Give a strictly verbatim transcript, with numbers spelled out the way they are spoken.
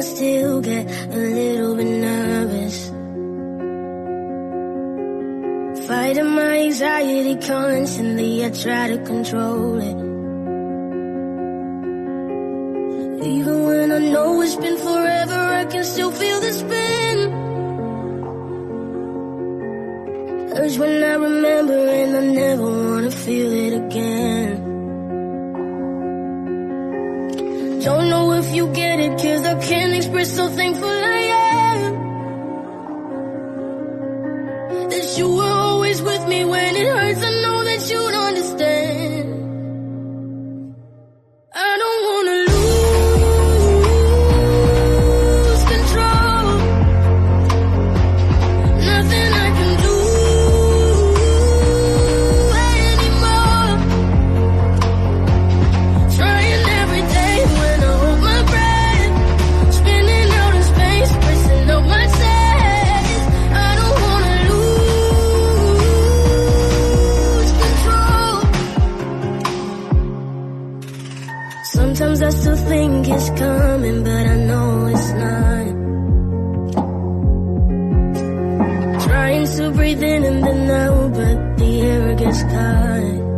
I still get a little bit nervous. Fighting my anxiety constantly, I try to control it. Even when I know it's been forever, I can still feel the spin. Urge when I remember, and I never wanna feel it again. Don't know if you get it, cause I can't express how thankful I am that you were always with me when it hurts. I know that you'd understand. I don't wanna lose control. Nothing I can do anymore. Trying every day when I hold my breath, spinning out in space, pressing up my chest. I don't wanna lose control. Sometimes I still think it's coming, but I know it's not. Trying to breathe in and then out, but the air gets caught.